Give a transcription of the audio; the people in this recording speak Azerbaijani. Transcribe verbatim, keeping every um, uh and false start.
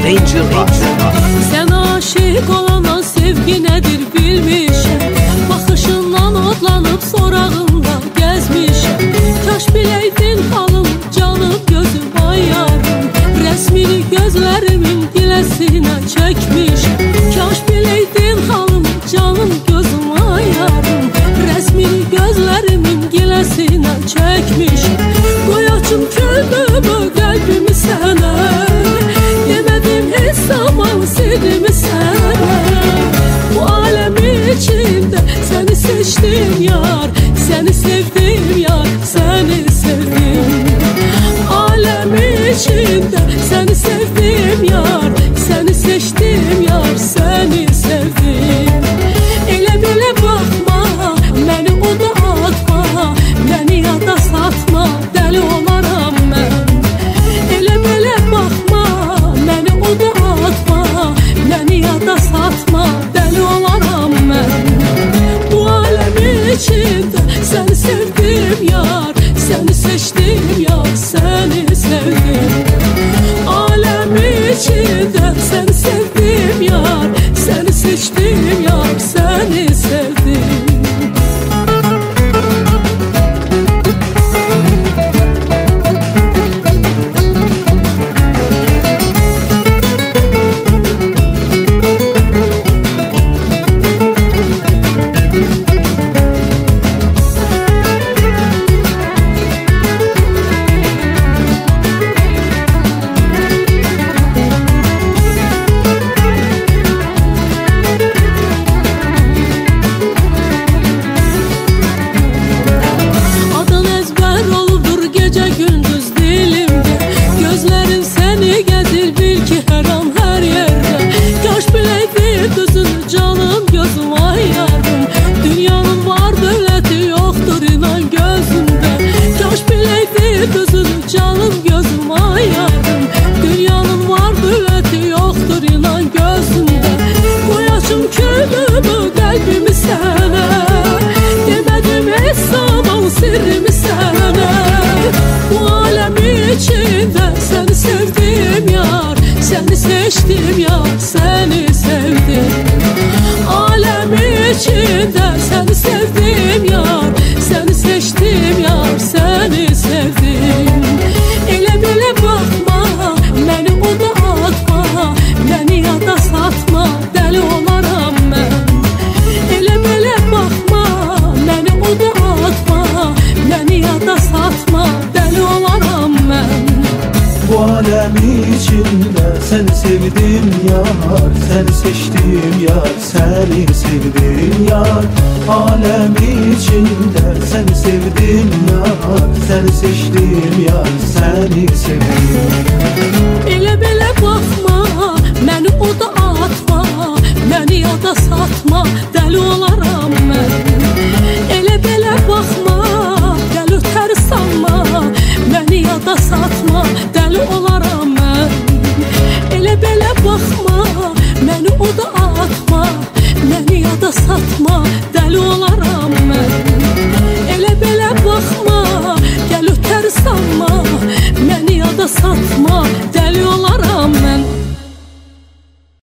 Ranger Rock. Sen aşık olana sevgi nedir bilmişəm. Baxışından odlanıb sorağında gəzmişəm. Kaş biləydin halım, canım, gözüm, ay yarım. Rəsmini gözlərimin diləsinə çəkmişəm. Kaş biləydin halım, canım, gözüm, ay yarım. Rəsmini gözlərimin diləsinə çəkmişəm. Qoy açım könlümü, qəlbimi sənə. Demədim heç zaman sirrimi sənə. Bu aləmin içində səni seçdim yar, səni sevdim yar, səni sevdim. Aləmin içində səni sevdim yar, səni seçdim yar, səni sevdim. Elə belə baxma, məni oda atma, məni yada satma, dəli olaram mən. Elə belə baxma, məni oda atma, məni yada satma, dəli olaram mən. Bu aləmin içində səni sevdim yar, səni seçdim yar, səni sevdim. Aləmin içində səni sevdim yar, səni seçdim yar, səni sevdim. Seçdim yar, səni sevdim. Aləmin içində səni sevdim yar, səni seçdim yar, səni sevdim. Elə belə baxma, məni oda atma, məni yada satma, dəli olaram mən. Elə belə baxma, məni oda atma, məni yada satma, dəli olaram mən. Bu aləmin içində səni sevdim yar, səni seçdim yar, səni sevdim yar. Aləmin içində səni sevdim yar, səni seçdim yar, səni sevdim. Elə belə baxma, məni oda atma, məni yada satma, dəli olaram mən. Elə belə baxma, gəl ötəri sanma, məni yada satma, dəli olaram mən. Elə belə baxma, məni